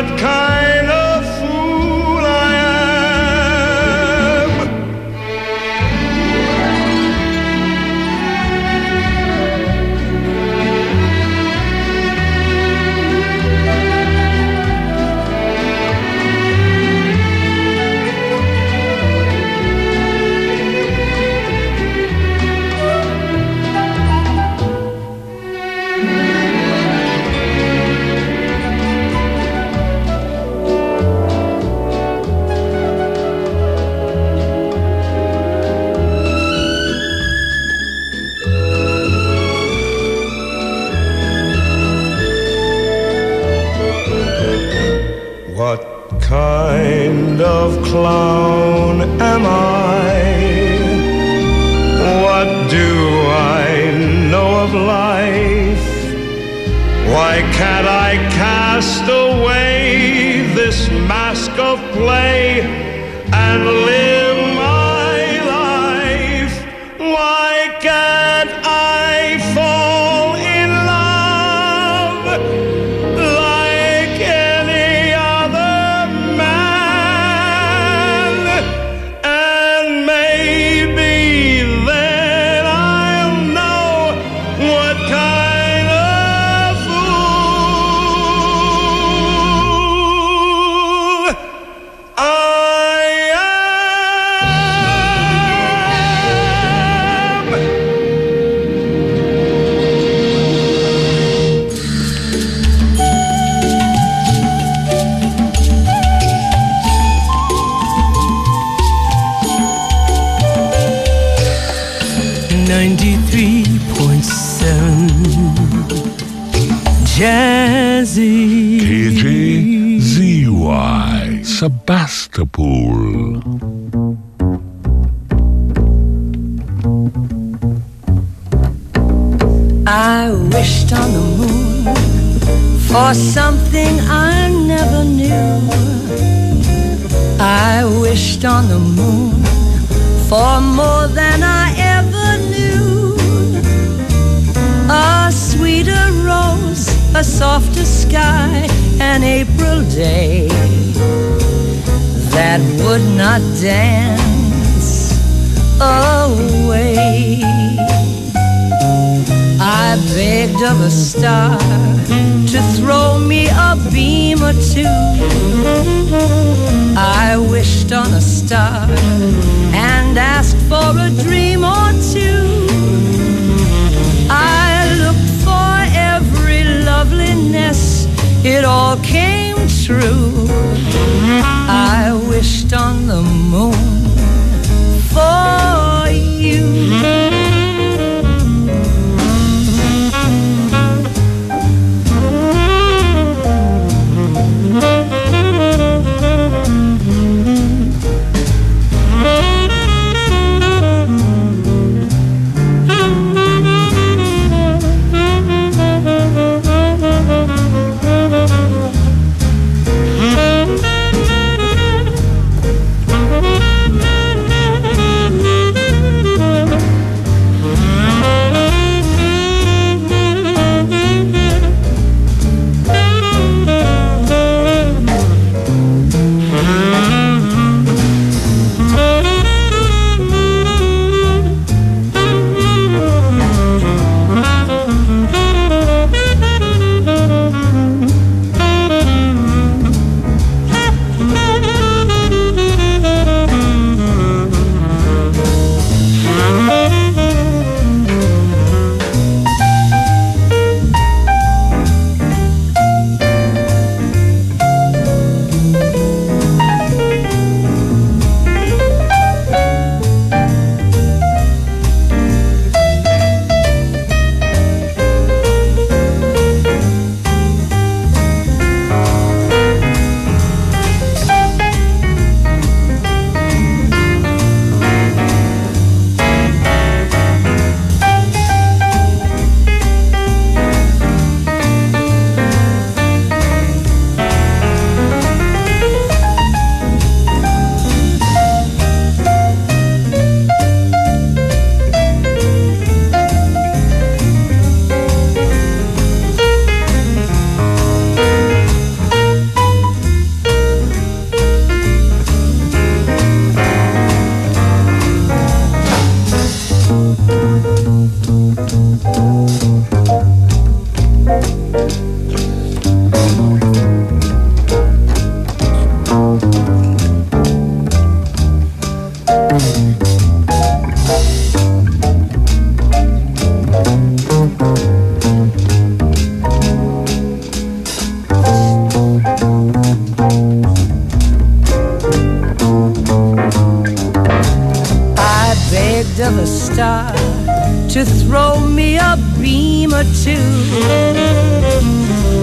what kind of fool I am. What kind of clown am I? What do I know of life? Why can't I cast away this mask of play and live my life? Why can't I fall in love like any other man? And maybe then I'll know what kind of fool I am. 93.7 Jazzy KJZY Sebastopol. I wished on the moon for something I never knew. I wished on the moon for more than I ever knew. A sweeter rose, a softer sky, an April day that would not dance away. I begged of a star to throw me a beam or two. I wished on a star and asked for a dream or two. I looked for every loveliness, it all came true. I wished on the moon for you.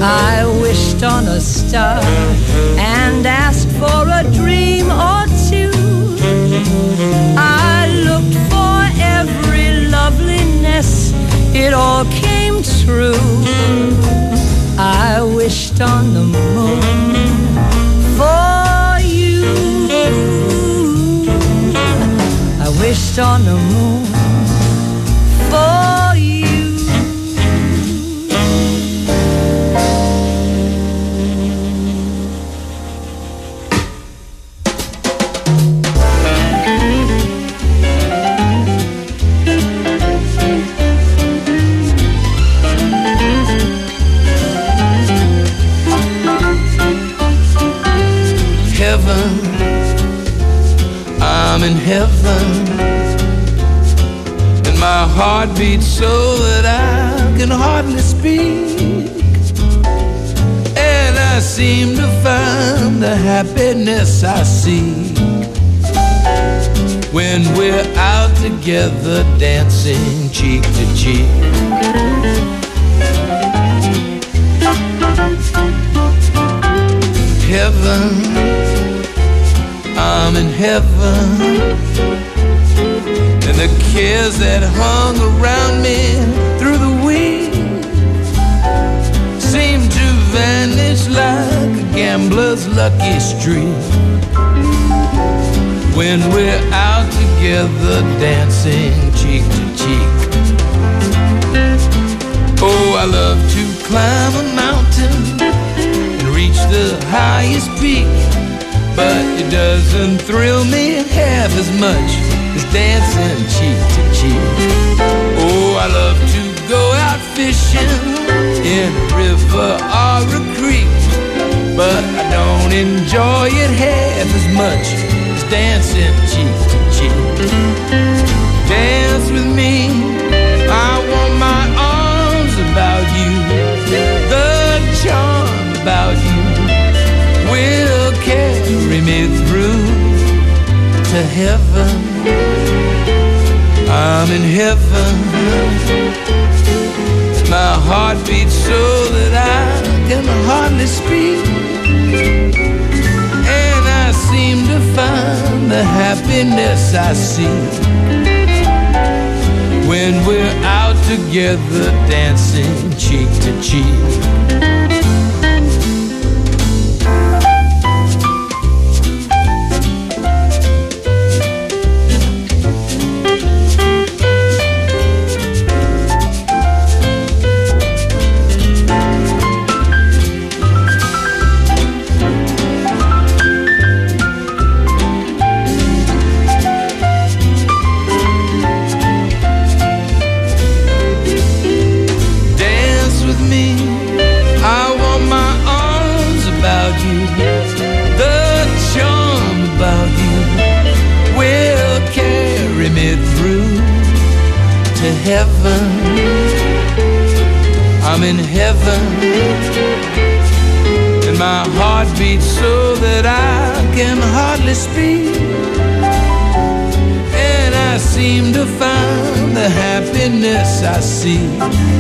I wished on a star and asked for a dream or two. I looked for every loveliness, it all came true. I wished on the moon for you. I wished on the moon for you. I'm in heaven, and my heart beats so that I can hardly speak, and I seem to find the happiness I seek when we're out together dancing cheek to cheek. Heaven, I'm in heaven, and the cares that hung around me through the week seem to vanish like a gambler's lucky streak when we're out together dancing cheek to cheek. Oh, I love to climb a mountain and reach the highest peak, but it doesn't thrill me half as much as dancing cheek to cheek. Oh, I love to go out fishing in a river or a creek, but I don't enjoy it half as much as dancing cheek to cheek. Dance with me, I want my arms about you, the charm about you will carry me through to heaven. I'm in heaven, my heart beats so that I can hardly speak, and I seem to find the happiness I seek when we're out together dancing cheek to cheek. Heaven, I'm in heaven, and my heart beats so that I can hardly speak, and I seem to find the happiness I seek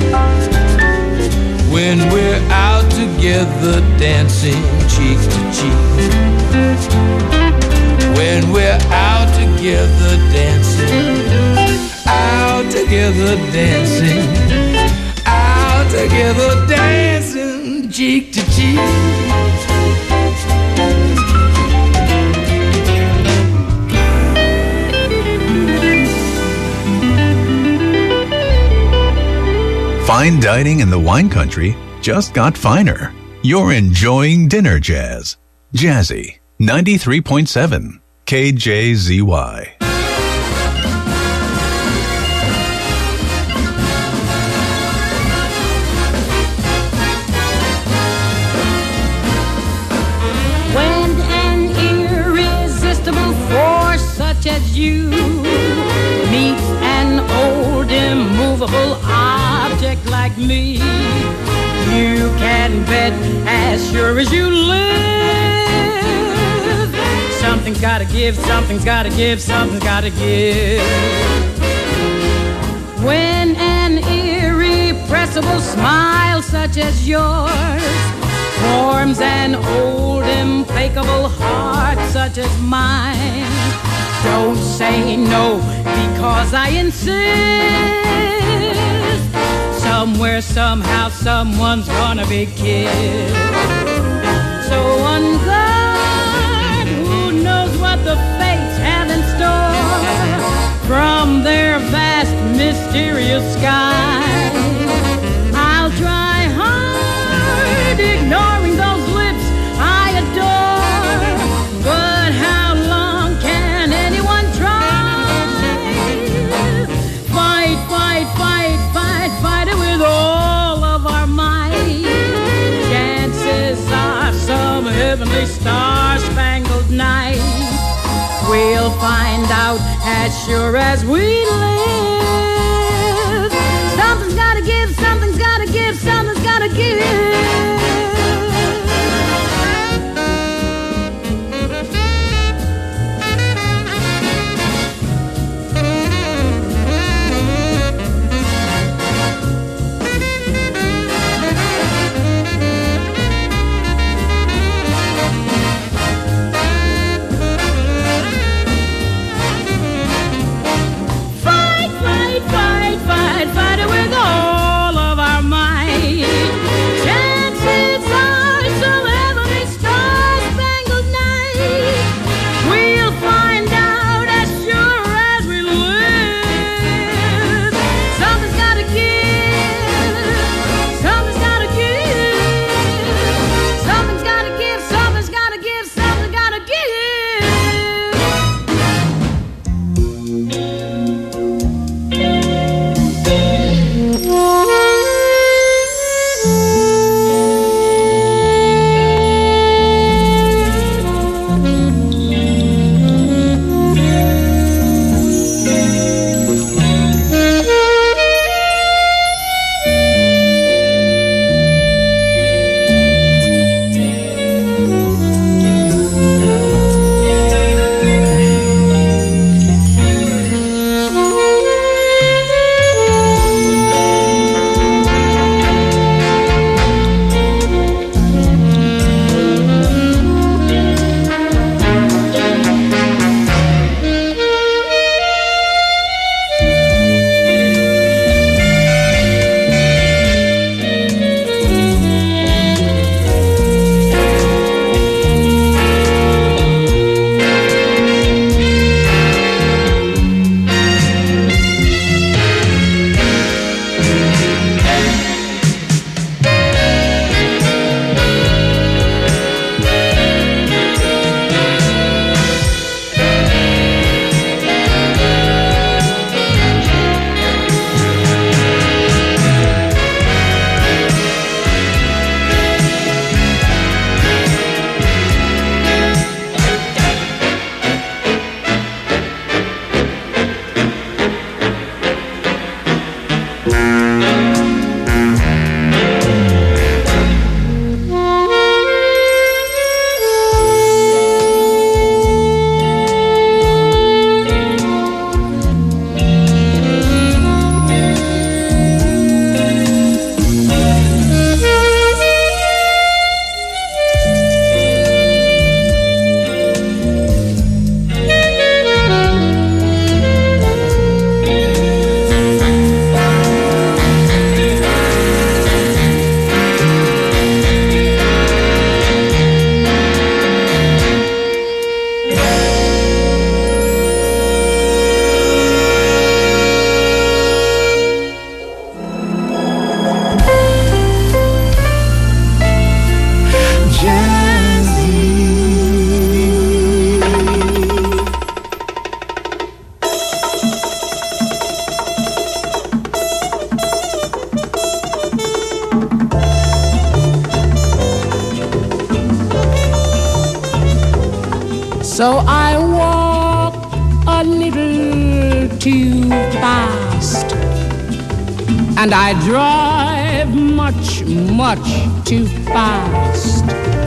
when we're out together dancing cheek to cheek. When we're out together dancing, out together dancing, out together dancing cheek to cheek. Fine dining in the wine country just got finer. You're enjoying Dinner Jazz. Jazzy 93.7 KJZY. Such as you meets an old immovable object like me, you can bet as sure as you live, something's gotta give, something's gotta give, something's gotta give. When an irrepressible smile such as yours comes an old implacable heart such as mine, don't say no because I insist. Somewhere, somehow, someone's gonna be kissed. So on guard, who knows what the fates have in store from their vast, mysterious sky. I'll try hard, ignoring those lips I adore. But how long can anyone try? Fight, fight, fight, fight, fight it with all of our might. Chances are some heavenly star-spangled night we'll find out as sure as we live. Something's gotta give, something's gotta give, something's gotta give. Fight it with all of our might. Chances are some heavenly star-spangled night we'll find out as sure as we live. Something's gotta give, something's gotta give, something's gotta give, something's gotta give, something's gotta give. So I walk a little too fast, and I drive much, much too fast.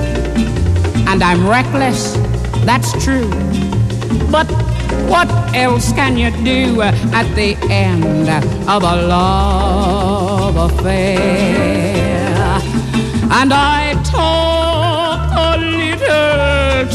And I'm reckless, that's true, but what else can you do at the end of a love affair? And I told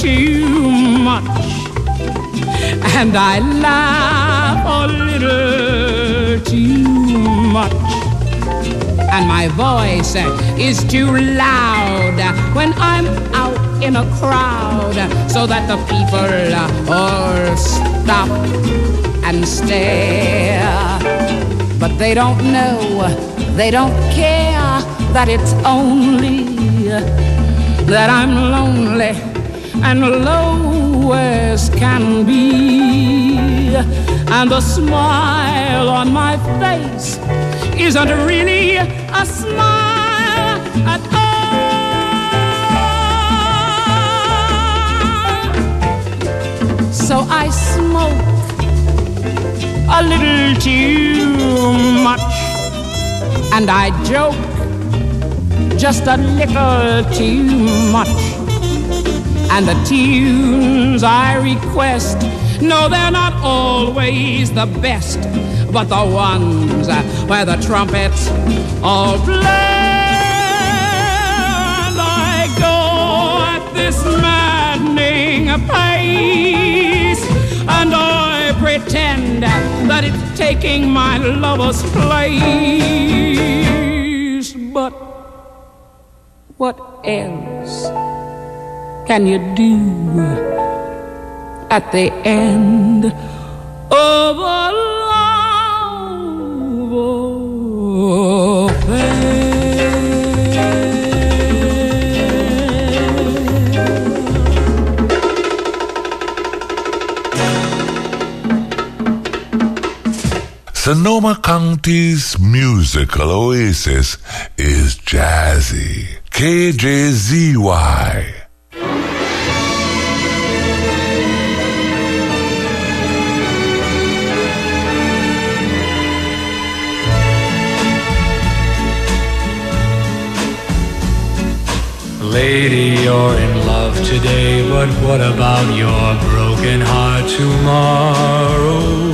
too much, and I laugh a little too much, and my voice is too loud when I'm out in a crowd, so that the people all stop and stare. But they don't know, they don't care that it's only that I'm lonely and low as can be, and the smile on my face isn't really a smile at all. So I smoke a little too much, and I joke just a little too much, and the tunes I request, no, they're not always the best, but the ones where the trumpets all play. And I go at this maddening pace, and I pretend that it's taking my lover's place. But what else can you do at the end of a love affair? Sonoma County's musical oasis is Jazzy. KJZY. Lady, you're in love today, but what about your broken heart tomorrow?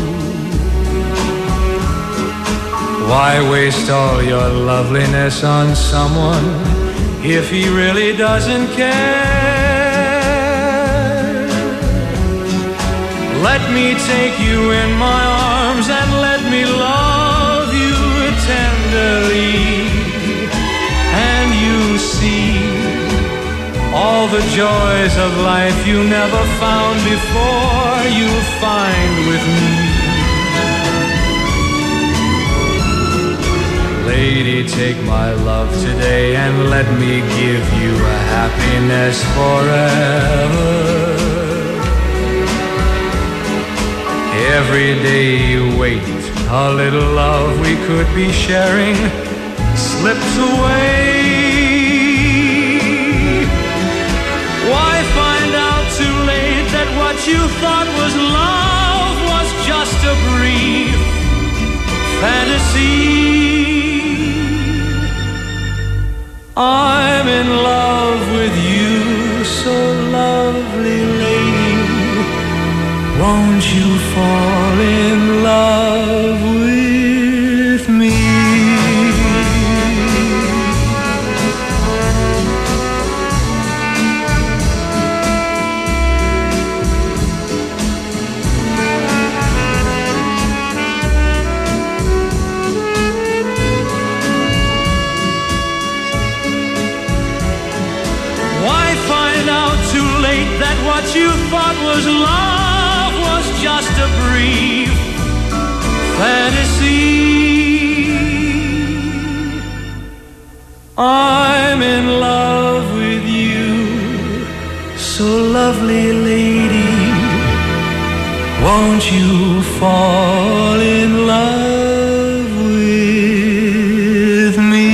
Why waste all your loveliness on someone if he really doesn't care? Let me take you in my arms and let me love you tenderly, and you see all the joys of life you never found before, you'll find with me. Lady, take my love today and let me give you a happiness forever. Every day you wait, a little love we could be sharing slips away. Why find out too late that what you thought was love was just a brief fantasy? I'm in love with you, so lovely lady, won't you fall in love with me? That what you thought was love was just a brief fantasy. I'm in love with you, so lovely lady, won't you fall in love with me?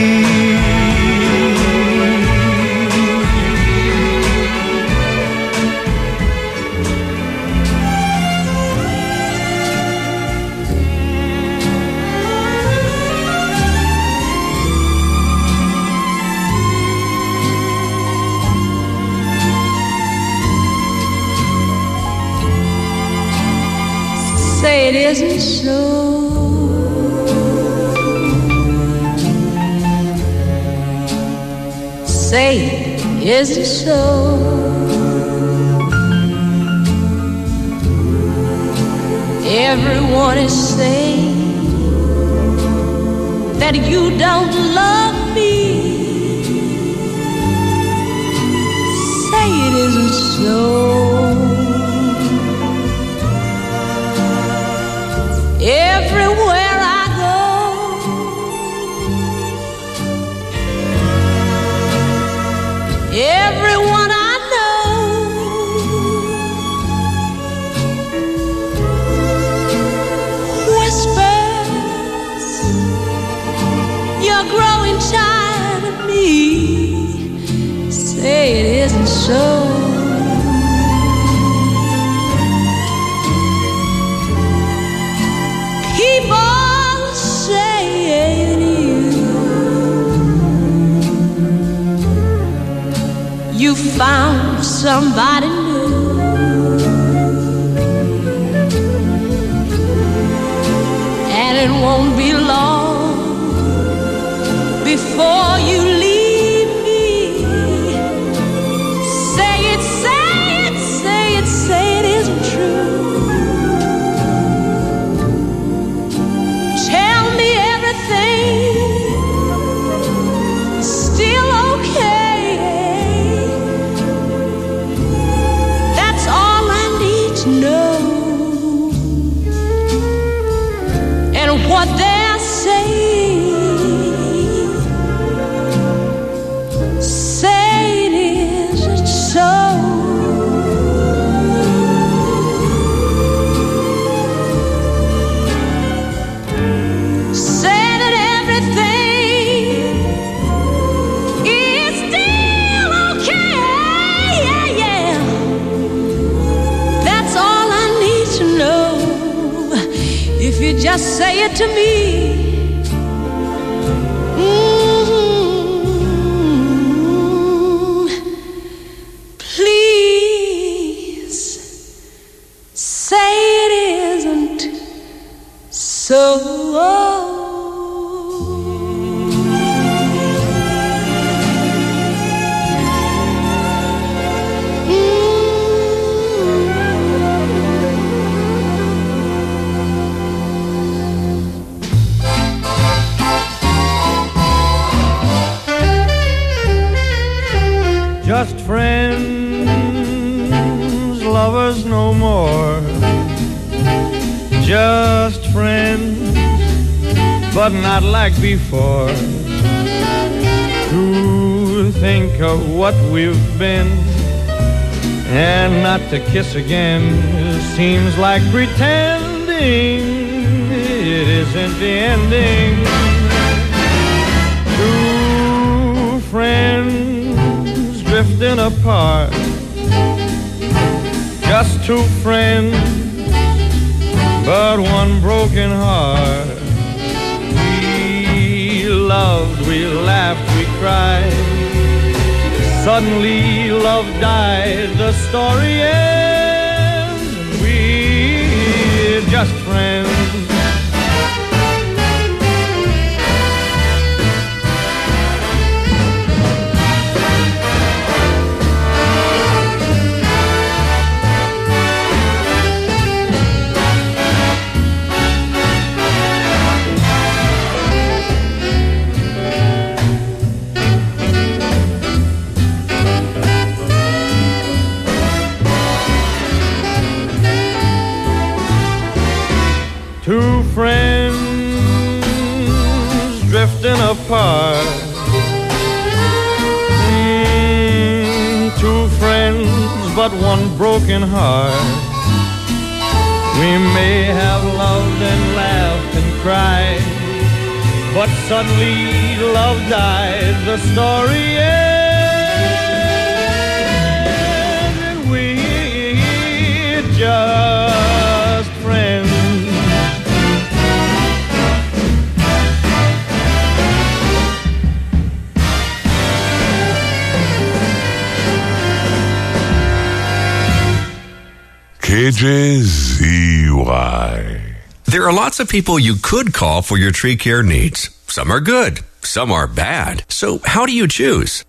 Say it isn't so. Say it isn't so. Everyone is saying that you don't love me. Say it isn't so. Everywhere I go, everyone I know whispers, you're growing tired of me. Say it isn't so. Keep on saying you found somebody new, and it won't be long before you leave me. Say it, say it, say it, say it isn't true. Tell me everything is still okay. That's all I need to know. And what they're saying, say it isn't so. Say that everything is still okay. Yeah, yeah. That's all I need to know. If you just say it to me. Please say it isn't so. Just friends, lovers no more. Just friends, but not like before. To think of what we've been and not to kiss again seems like pretending it isn't the ending. Two friends drifting apart, just two friends, but one broken heart. We loved, we laughed, we cried. Suddenly love died, the story ends, and we're just friends. Two friends drifting apart. Two friends, but one broken heart. We may have loved and laughed and cried, but suddenly love died, the story ends, and we're just friends. KJZY. There are lots of people you could call for your tree care needs. Some are good, some are bad. So how do you choose?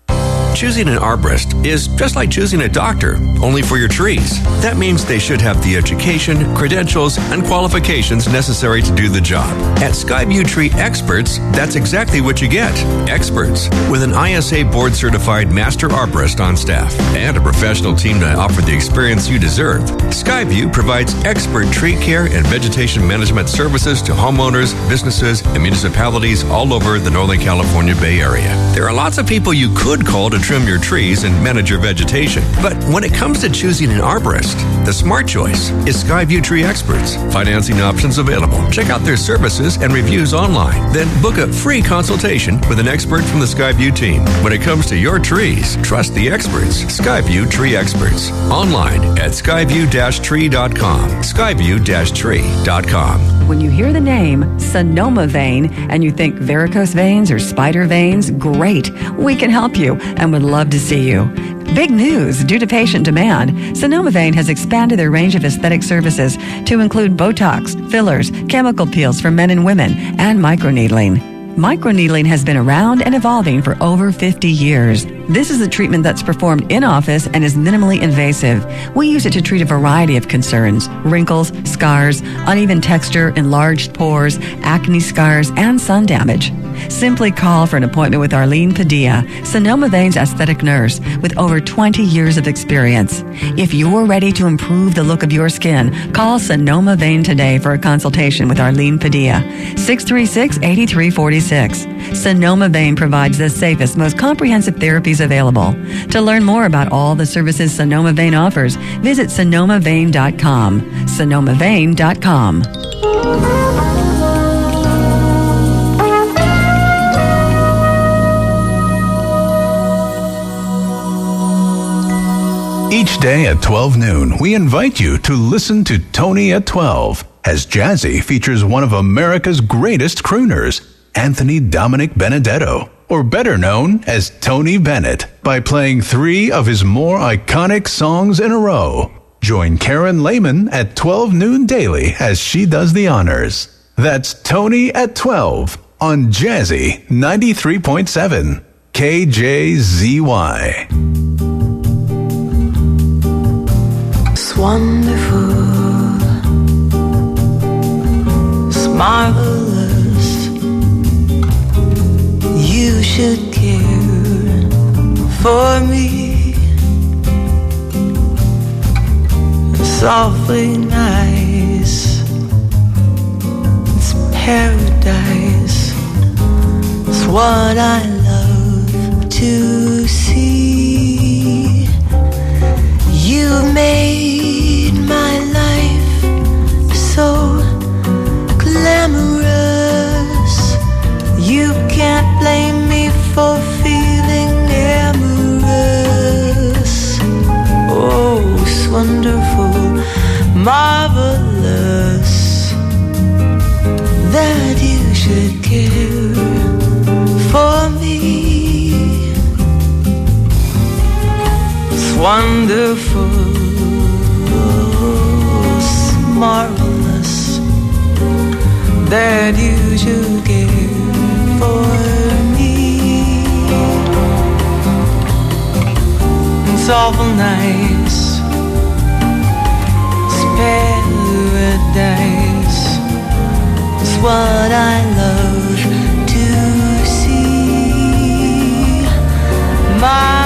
Choosing an arborist is just like choosing a doctor, only for your trees. That means they should have the education, credentials, and qualifications necessary to do the job. At Skyview Tree Experts, that's exactly what you get. Experts with an ISA board-certified master arborist on staff and a professional team to offer the experience you deserve. Skyview provides expert tree care and vegetation management services to homeowners, businesses, and municipalities all over the Northern California Bay Area. There are lots of people you could call to trim your trees and manage your vegetation. But when it comes to choosing an arborist, the smart choice is Skyview Tree Experts. Financing options available. Check out their services and reviews online. Then book a free consultation with an expert from the Skyview team. When it comes to your trees, trust the experts. Skyview Tree Experts. Online at skyview-tree.com. Skyview-tree.com. When you hear the name Sonoma Vein and you think varicose veins or spider veins, great. We can help you and would love to see you. Big news! Due to patient demand, Sonoma Vein has expanded their range of aesthetic services to include Botox, fillers, chemical peels for men and women, and microneedling. Microneedling has been around and evolving for over 50 years. This is a treatment that's performed in office and is minimally invasive. We use it to treat a variety of concerns: wrinkles, scars, uneven texture, enlarged pores, acne scars, and sun damage. Simply call for an appointment with Arlene Padilla, Sonoma Vein's aesthetic nurse with over 20 years of experience. If you're ready to improve the look of your skin, call Sonoma Vein today for a consultation with Arlene Padilla, 636-8346. Sonoma Vein provides the safest, most comprehensive therapies available. To learn more about all the services Sonoma Vein offers, visit sonomavein.com. sonomavein.com. Each day at 12 noon, we invite you to listen to Tony at 12, as Jazzy features one of America's greatest crooners, Anthony Dominic Benedetto, or better known as Tony Bennett, by playing 3 of his more iconic songs in a row. Join Karen Lehman at 12 noon daily as she does the honors. That's Tony at 12 on Jazzy 93.7 KJZY. Wonderful, it's marvelous. You should care for me. It's awfully nice. It's paradise. It's what I love to see. You made my life so glamorous. You can't blame me for feeling amorous. Oh, it's wonderful, marvelous that you should care for me. It's wonderful, marvelous that you should care for me. It's awful nice. It's paradise. It's what I love to see. My